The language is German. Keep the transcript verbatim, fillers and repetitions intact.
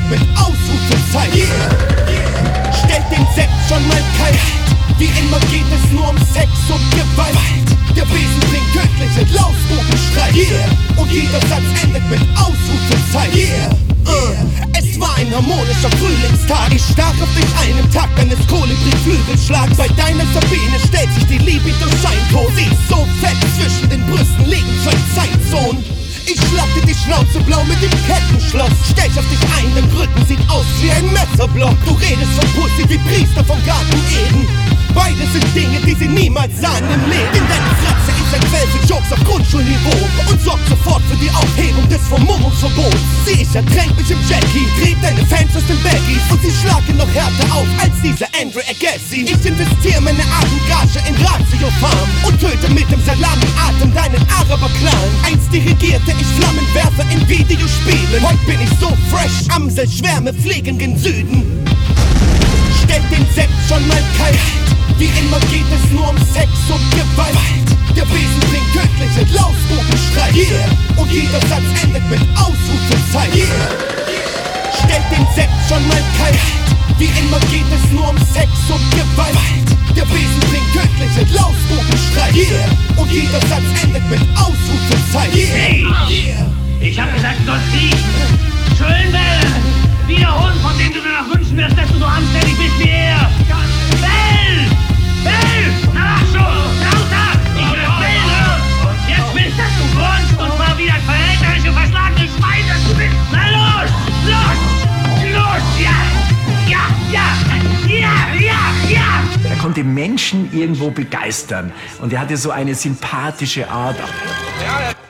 mit Ausrufezeichen. Yeah. Stellt den Sepp schon mal kalt. Wie immer geht es nur um Sex und Gewalt. Der Besen bringt tödliche Lausbubenstreich. Yeah. Und jeder Satz endet mit Ausrufezeichen. Yeah. Uh, es war ein harmonischer Frühlingstag. Ich stach auf dich einen Tag deines Kolibri-Flügelschlags. Bei deiner Sabine stellt sich die Libido Scheinton. Sie ist so fett, zwischen den Brüsten liegen zwei Zeitzonen. Ich schlappte die Schnauze blau mit dem Kettenschloss. Stech auf dich ein, dein Rücken sieht aus wie ein Messerblock. Du redest von Pussy wie Priester vom Garten Eden. Beide sind Dinge, die sie niemals sahen im Leben. Denn deine Fratze ist ein Quell für Jokes auf Grundschulniveau und sorgt sofort für die Aufhebung des Vermummungsverbots. Sie ist ertränkt mich im Jackie, dreht deine Fans aus den Baggies und sie schlagen noch härter auf als dieser Andrew Agassi. Ich investiere meine Abendgage in Ratio Farm und töte mit dem Salami-Atem deinen Araber-Clan. Einst dirigierte ich Flammenwerfer in Videospielen. Heute bin ich so fresh, Amselschwärme fliegen gen Süden. Stellt den Sepp schon mal kalt. Wie immer geht es nur um Sex und Gewalt. Der Besen bringt tödliche Lausbubenstreich. Yeah. Und jeder Satz endet mit Ausrufezeichen. Yeah. Stellt den Sepp schon mal kalt. Wie immer geht es nur um Sex und Gewalt. Der Besen bringt tödliche Lausbubenstreich. Yeah. Und jeder Satz endet mit Ausrufezeichen. Hey! Yeah. Ich hab gesagt, du sollst riechen. Schön wäre. Wie der Hund, von dem du dir noch wünschen wirst, dass du so anständig bist wie er. Bell! Bell! Na schon! Lauter! Ich will bellen! Und jetzt willst dass du wohnst und mal wieder verräterisch und verschlagenes Schwein, dass du bist. Na los! Los! Los! Ja! Ja! Ja! Ja! Ja! Ja! Er konnte Menschen irgendwo begeistern und er hatte so eine sympathische Art. Ja,